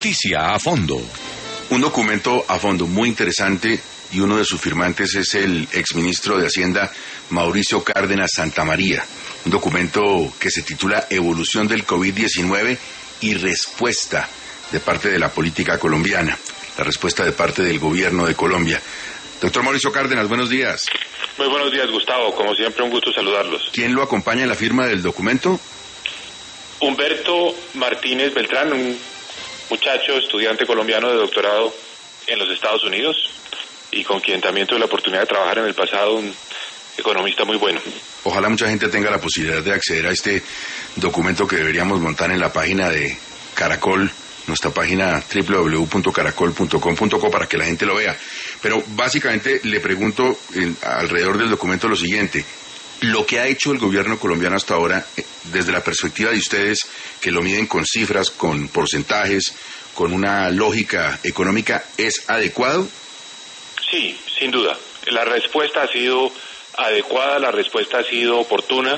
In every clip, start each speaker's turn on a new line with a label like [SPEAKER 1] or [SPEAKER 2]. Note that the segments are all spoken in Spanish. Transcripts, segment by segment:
[SPEAKER 1] Noticia a fondo.
[SPEAKER 2] Un documento a fondo muy interesante y uno de sus firmantes es el exministro de Hacienda Mauricio Cárdenas Santamaría. Un documento que se titula Evolución del COVID-19 y respuesta de parte de la política colombiana, la respuesta de parte del gobierno de Colombia. Doctor Mauricio Cárdenas, buenos días.
[SPEAKER 3] Muy buenos días, Gustavo. Como siempre, un gusto saludarlos.
[SPEAKER 2] ¿Quién lo acompaña en la firma del documento?
[SPEAKER 3] Humberto Martínez Beltrán, un muchacho estudiante colombiano de doctorado en los Estados Unidos y con quien también tuve la oportunidad de trabajar en el pasado, un economista muy bueno.
[SPEAKER 2] Ojalá mucha gente tenga la posibilidad de acceder a este documento que deberíamos montar en la página de Caracol, nuestra página www.caracol.com.co, para que la gente lo vea. Pero básicamente le pregunto alrededor del documento lo siguiente: lo que ha hecho el gobierno colombiano hasta ahora, desde la perspectiva de ustedes, que lo miden con cifras, con porcentajes, con una lógica económica, ¿es adecuado?
[SPEAKER 3] Sí, sin duda. La respuesta ha sido adecuada, la respuesta ha sido oportuna.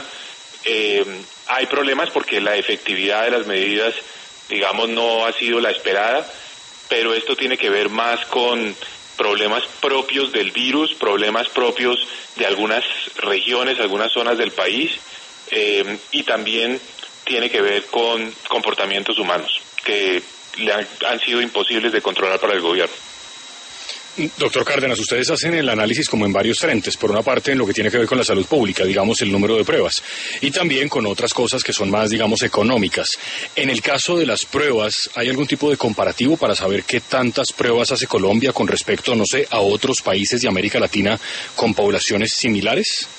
[SPEAKER 3] Hay problemas porque la efectividad de las medidas, digamos, no ha sido la esperada, pero esto tiene que ver más con problemas propios del virus, problemas propios de algunas regiones, algunas zonas del país, y también tiene que ver con comportamientos humanos que han sido imposibles de controlar para el gobierno.
[SPEAKER 4] Doctor Cárdenas, ustedes hacen el análisis como en varios frentes. Por una parte, en lo que tiene que ver con la salud pública, digamos, el número de pruebas, y también con otras cosas que son más, digamos, económicas. En el caso de las pruebas, ¿hay algún tipo de comparativo para saber qué tantas pruebas hace Colombia con respecto, no sé, a otros países de América Latina con poblaciones similares?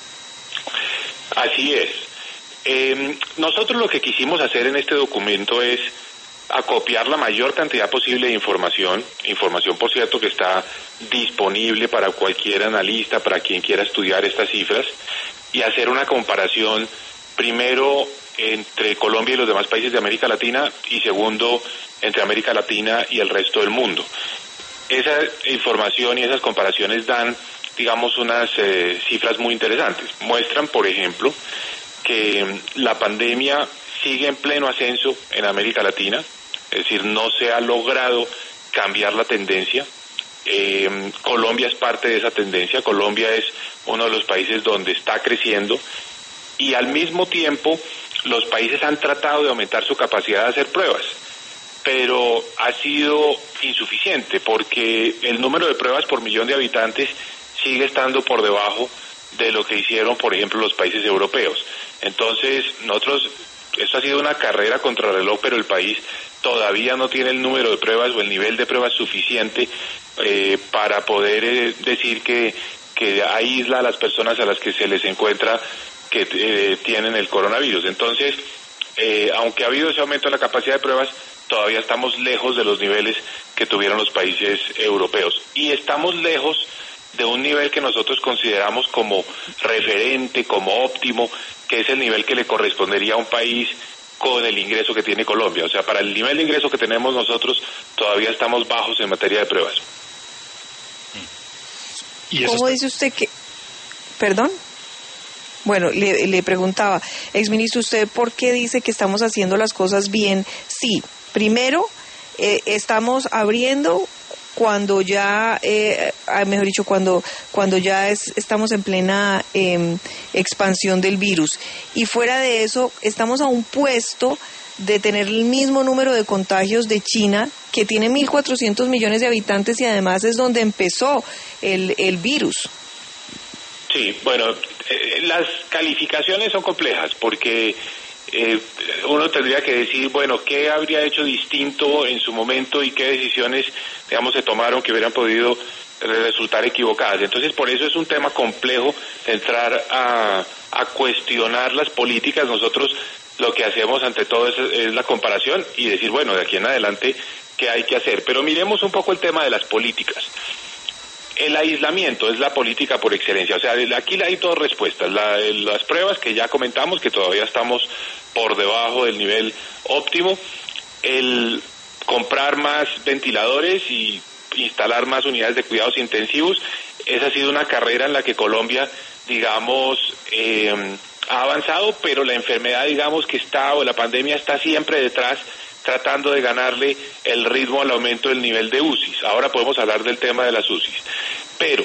[SPEAKER 3] Así es. Nosotros lo que quisimos hacer en este documento es acopiar la mayor cantidad posible de información, por cierto que está disponible para cualquier analista, para quien quiera estudiar estas cifras, y hacer una comparación, primero, entre Colombia y los demás países de América Latina, y segundo, entre América Latina y el resto del mundo. Esa información y esas comparaciones dan, digamos, unas cifras muy interesantes. Muestran, por ejemplo, que la pandemia sigue en pleno ascenso en América Latina, es decir, no se ha logrado cambiar la tendencia. Colombia es parte de esa tendencia. Colombia es uno de los países donde está creciendo, y al mismo tiempo los países han tratado de aumentar su capacidad de hacer pruebas, pero ha sido insuficiente porque el número de pruebas por millón de habitantes sigue estando por debajo de lo que hicieron, por ejemplo, los países europeos. Entonces, esto ha sido una carrera contra reloj, pero el país todavía no tiene el número de pruebas o el nivel de pruebas suficiente para poder decir que aísla a las personas a las que se les encuentra que tienen el coronavirus. Entonces, aunque ha habido ese aumento en la capacidad de pruebas, todavía estamos lejos de los niveles que tuvieron los países europeos. Y estamos lejos de un nivel que nosotros consideramos como referente, como óptimo, que es el nivel que le correspondería a un país con el ingreso que tiene Colombia. O sea, para el nivel de ingreso que tenemos nosotros, todavía estamos bajos en materia de pruebas.
[SPEAKER 5] ¿Cómo dice usted que...? ¿Perdón? Bueno, le preguntaba, exministro, ¿usted por qué dice que estamos haciendo las cosas bien? Sí, primero, estamos abriendo cuando ya, mejor dicho, cuando ya estamos en plena expansión del virus. Y fuera de eso, estamos a un puesto de tener el mismo número de contagios de China, que tiene 1.400 millones de habitantes y además es donde empezó el virus.
[SPEAKER 3] Sí, bueno, las calificaciones son complejas porque uno tendría que decir, bueno, ¿qué habría hecho distinto en su momento y qué decisiones, digamos, se tomaron que hubieran podido resultar equivocadas? Entonces, por eso es un tema complejo entrar a cuestionar las políticas. Nosotros lo que hacemos ante todo es la comparación y decir, bueno, de aquí en adelante, ¿qué hay que hacer? Pero miremos un poco el tema de las políticas. El aislamiento es la política por excelencia, o sea, aquí hay dos respuestas, las pruebas que ya comentamos, que todavía estamos por debajo del nivel óptimo, el comprar más ventiladores y instalar más unidades de cuidados intensivos. Esa ha sido una carrera en la que Colombia, digamos, ha avanzado, pero la enfermedad, digamos, que está, o la pandemia está siempre detrás, tratando de ganarle el ritmo al aumento del nivel de UCIs. Ahora podemos hablar del tema de las UCIs. Pero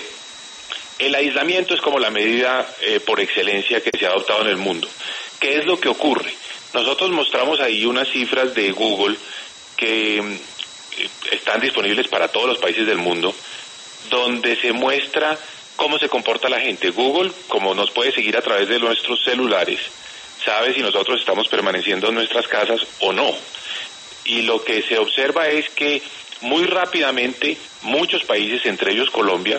[SPEAKER 3] el aislamiento es como la medida por excelencia que se ha adoptado en el mundo. ¿Qué es lo que ocurre? Nosotros mostramos ahí unas cifras de Google que están disponibles para todos los países del mundo, donde se muestra cómo se comporta la gente. Google, como nos puede seguir a través de nuestros celulares, sabe si nosotros estamos permaneciendo en nuestras casas o no. Y lo que se observa es que muy rápidamente muchos países, entre ellos Colombia,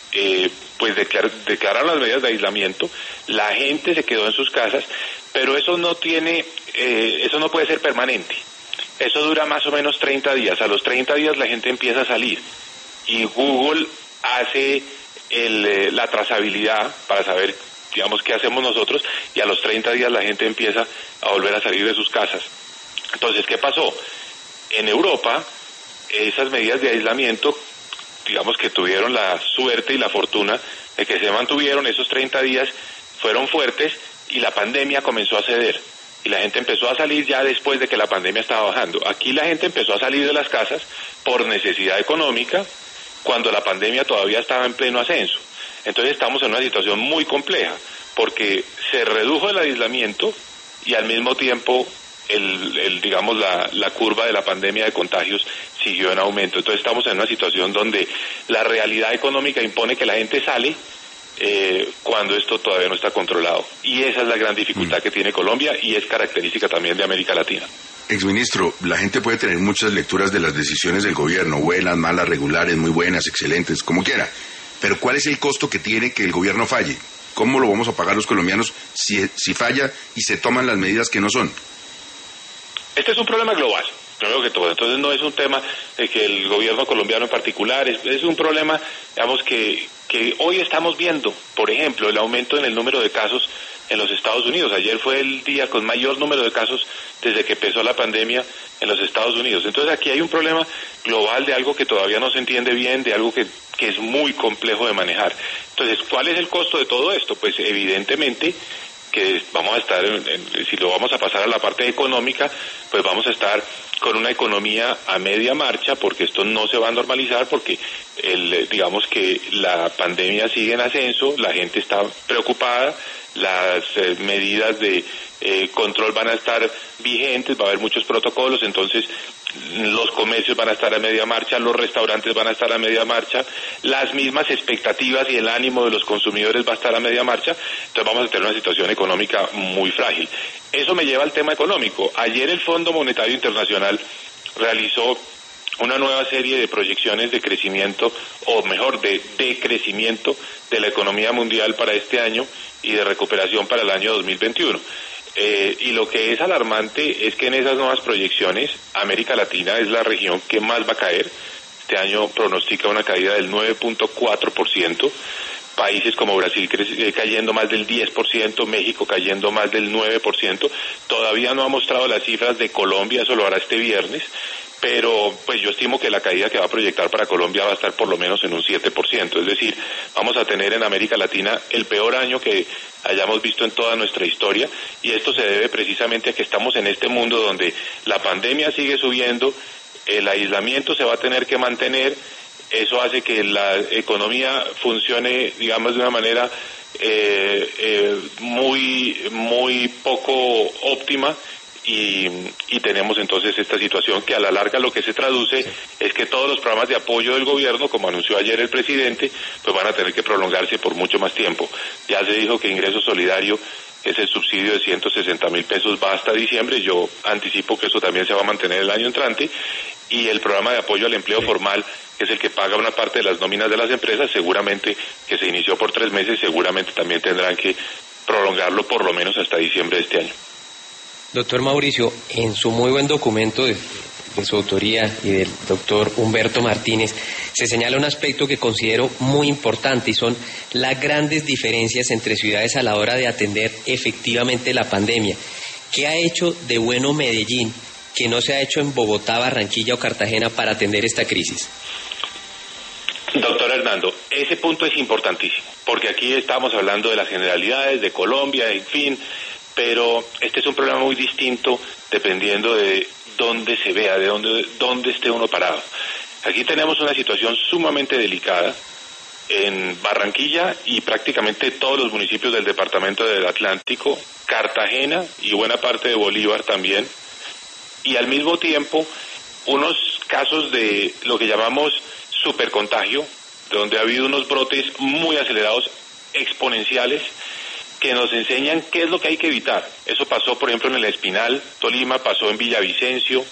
[SPEAKER 3] pues declararon las medidas de aislamiento, la gente se quedó en sus casas, pero eso no puede ser permanente. Eso dura más o menos 30 días. A los 30 días la gente empieza a salir y Google hace la trazabilidad para saber, digamos, qué hacemos nosotros, y a los 30 días la gente empieza a volver a salir de sus casas. Entonces, ¿qué pasó? En Europa, esas medidas de aislamiento, digamos que tuvieron la suerte y la fortuna de que se mantuvieron. Esos 30 días fueron fuertes y la pandemia comenzó a ceder. Y la gente empezó a salir ya después de que la pandemia estaba bajando. Aquí la gente empezó a salir de las casas por necesidad económica, cuando la pandemia todavía estaba en pleno ascenso. Entonces estamos en una situación muy compleja, porque se redujo el aislamiento y al mismo tiempo digamos la curva de la pandemia de contagios siguió en aumento. Entonces estamos en una situación donde la realidad económica impone que la gente sale cuando esto todavía no está controlado. Y esa es la gran dificultad que tiene Colombia y es característica también de América Latina.
[SPEAKER 2] Exministro, la gente puede tener muchas lecturas de las decisiones del gobierno, buenas, malas, regulares, muy buenas, excelentes, como quiera. Pero ¿cuál es el costo que tiene que el gobierno falle? ¿Cómo lo vamos a pagar los colombianos si falla y se toman las medidas que no son?
[SPEAKER 3] Este es un problema global, primero que todo. Entonces no es un tema de que el gobierno colombiano en particular, es un problema, digamos, que hoy estamos viendo. Por ejemplo, el aumento en el número de casos en los Estados Unidos. Ayer fue el día con mayor número de casos desde que empezó la pandemia en los Estados Unidos. Entonces aquí hay un problema global de algo que todavía no se entiende bien, de algo que es muy complejo de manejar. Entonces, ¿cuál es el costo de todo esto? Pues evidentemente que vamos a estar, si lo vamos a pasar a la parte económica, pues vamos a estar con una economía a media marcha, porque esto no se va a normalizar, porque digamos que la pandemia sigue en ascenso, la gente está preocupada, las medidas de control van a estar vigentes, va a haber muchos protocolos, entonces los comercios van a estar a media marcha, los restaurantes van a estar a media marcha, las mismas expectativas y el ánimo de los consumidores va a estar a media marcha, entonces vamos a tener una situación económica muy frágil. Eso me lleva al tema económico. Ayer el Fondo Monetario Internacional realizó una nueva serie de proyecciones de crecimiento, o mejor, de decrecimiento de la economía mundial para este año y de recuperación para el año 2021. Y lo que es alarmante es que en esas nuevas proyecciones América Latina es la región que más va a caer. Este año pronostica una caída del 9.4%, países como Brasil cayendo más del 10%, México cayendo más del 9%. Todavía no ha mostrado las cifras de Colombia, eso lo hará este viernes, pero pues yo estimo que la caída que va a proyectar para Colombia va a estar por lo menos en un 7%, es decir, vamos a tener en América Latina el peor año que hayamos visto en toda nuestra historia, y esto se debe precisamente a que estamos en este mundo donde la pandemia sigue subiendo, el aislamiento se va a tener que mantener, eso hace que la economía funcione, digamos, de una manera muy poco óptima, y tenemos entonces esta situación que a la larga lo que se traduce es que todos los programas de apoyo del gobierno, como anunció ayer el presidente, pues van a tener que prolongarse por mucho más tiempo. Ya se dijo que ingreso solidario, ese subsidio de 160.000 pesos va hasta diciembre, yo anticipo que eso también se va a mantener el año entrante, y el programa de apoyo al empleo formal, que es el que paga una parte de las nóminas de las empresas, seguramente que se inició por 3 meses, seguramente también tendrán que prolongarlo por lo menos hasta diciembre de este año.
[SPEAKER 1] Doctor Mauricio, en su muy buen documento de su autoría y del doctor Humberto Martínez, se señala un aspecto que considero muy importante, y son las grandes diferencias entre ciudades a la hora de atender efectivamente la pandemia. ¿Qué ha hecho de bueno Medellín que no se ha hecho en Bogotá, Barranquilla o Cartagena para atender esta crisis?
[SPEAKER 3] Doctor Hernando, ese punto es importantísimo, porque aquí estamos hablando de las generalidades, de Colombia, en fin, pero este es un problema muy distinto dependiendo de dónde se vea, de dónde esté uno parado. Aquí tenemos una situación sumamente delicada en Barranquilla y prácticamente todos los municipios del departamento del Atlántico, Cartagena y buena parte de Bolívar también, y al mismo tiempo unos casos de lo que llamamos supercontagio, donde ha habido unos brotes muy acelerados, exponenciales, que nos enseñan qué es lo que hay que evitar. Eso pasó, por ejemplo, en el Espinal, Tolima, pasó en Villavicencio,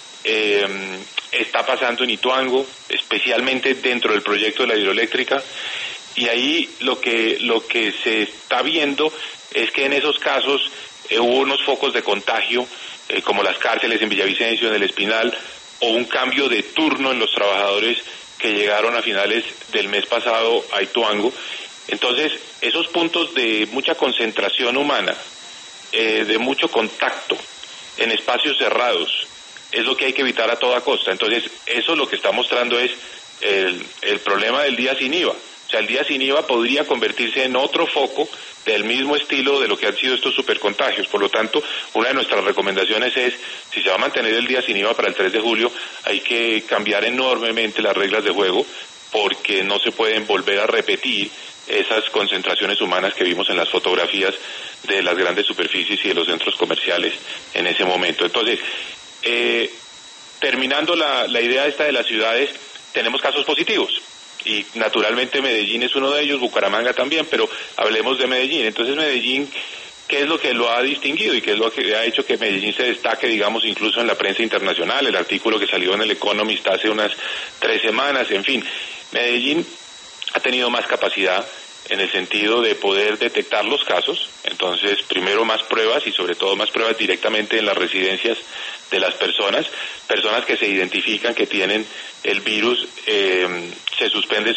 [SPEAKER 3] está pasando en Ituango, especialmente dentro del proyecto de la hidroeléctrica, y ahí lo que se está viendo es que en esos casos hubo unos focos de contagio, como las cárceles en Villavicencio, en el Espinal, o un cambio de turno en los trabajadores que llegaron a finales del mes pasado a Ituango. Entonces, esos puntos de mucha concentración humana, de mucho contacto en espacios cerrados, es lo que hay que evitar a toda costa. Entonces, eso lo que está mostrando es el problema del día sin IVA. O sea, el día sin IVA podría convertirse en otro foco del mismo estilo de lo que han sido estos supercontagios. Por lo tanto, una de nuestras recomendaciones es, si se va a mantener el día sin IVA para el 3 de julio, hay que cambiar enormemente las reglas de juego, porque no se pueden volver a repetir esas concentraciones humanas que vimos en las fotografías de las grandes superficies y de los centros comerciales en ese momento. Entonces, terminando la idea esta de las ciudades, tenemos casos positivos. Y naturalmente Medellín es uno de ellos, Bucaramanga también, pero hablemos de Medellín. Entonces Medellín, ¿qué es lo que lo ha distinguido y qué es lo que ha hecho que Medellín se destaque, digamos, incluso en la prensa internacional? El artículo que salió en el Economist hace unas 3 semanas, en fin. Medellín ha tenido más capacidad en el sentido de poder detectar los casos. Entonces, primero más pruebas y sobre todo más pruebas directamente en las residencias de las personas que se identifican que tienen el virus, se suspende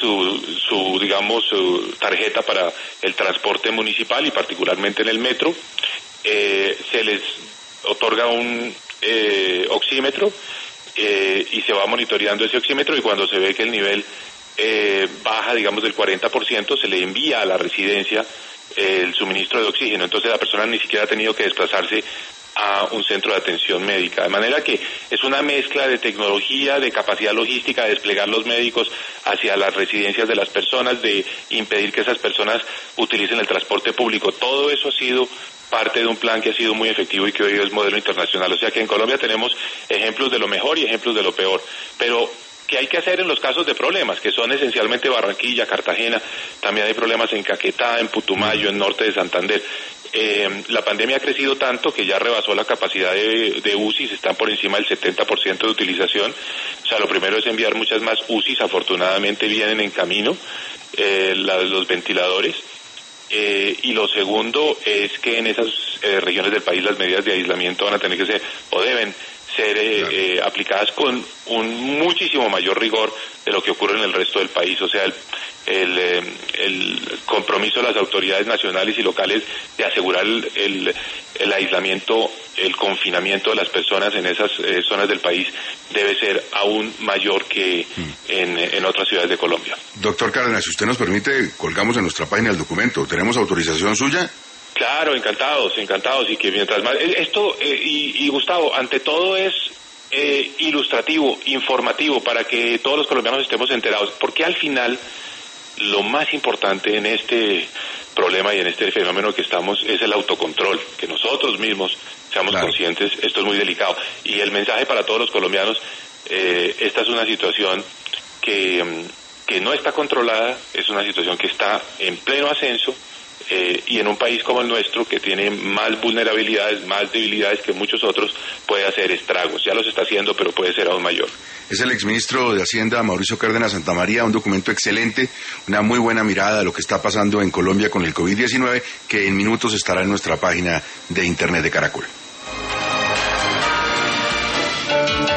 [SPEAKER 3] su tarjeta para el transporte municipal y particularmente en el metro, se les otorga un oxímetro y se va monitoreando ese oxímetro, y cuando se ve que el nivel baja, digamos, del 40%, se le envía a la residencia el suministro de oxígeno. Entonces la persona ni siquiera ha tenido que desplazarse a un centro de atención médica, de manera que es una mezcla de tecnología, de capacidad logística, de desplegar los médicos hacia las residencias de las personas, de impedir que esas personas utilicen el transporte público. Todo eso ha sido parte de un plan que ha sido muy efectivo y que hoy es modelo internacional. O sea que en Colombia tenemos ejemplos de lo mejor y ejemplos de lo peor, pero ¿qué hay que hacer en los casos de problemas? Que son esencialmente Barranquilla, Cartagena, también hay problemas en Caquetá, en Putumayo, en norte de Santander. La pandemia ha crecido tanto que ya rebasó la capacidad de UCIs, están por encima del 70% de utilización. O sea, lo primero es enviar muchas más UCIs, afortunadamente vienen en camino los ventiladores. Y lo segundo es que en esas regiones del país las medidas de aislamiento van a tener que ser, o deben ser aplicadas con un muchísimo mayor rigor de lo que ocurre en el resto del país. O sea, el compromiso de las autoridades nacionales y locales de asegurar el aislamiento, el confinamiento de las personas en esas zonas del país debe ser aún mayor que en otras ciudades de Colombia.
[SPEAKER 2] Doctor Cárdenas, si usted nos permite, colgamos en nuestra página el documento. ¿Tenemos autorización suya?
[SPEAKER 3] Claro, encantados, y que mientras más... Esto, y Gustavo, ante todo es ilustrativo, informativo, para que todos los colombianos estemos enterados, porque al final lo más importante en este problema y en este fenómeno que estamos es el autocontrol, que nosotros mismos seamos conscientes. Esto es muy delicado, y el mensaje para todos los colombianos, esta es una situación que no está controlada, es una situación que está en pleno ascenso, y en un país como el nuestro, que tiene más vulnerabilidades, más debilidades que muchos otros, puede hacer estragos. Ya los está haciendo, pero puede ser aún mayor.
[SPEAKER 2] Es el exministro de Hacienda, Mauricio Cárdenas Santamaría, un documento excelente, una muy buena mirada de lo que está pasando en Colombia con el COVID-19, que en minutos estará en nuestra página de internet de Caracol.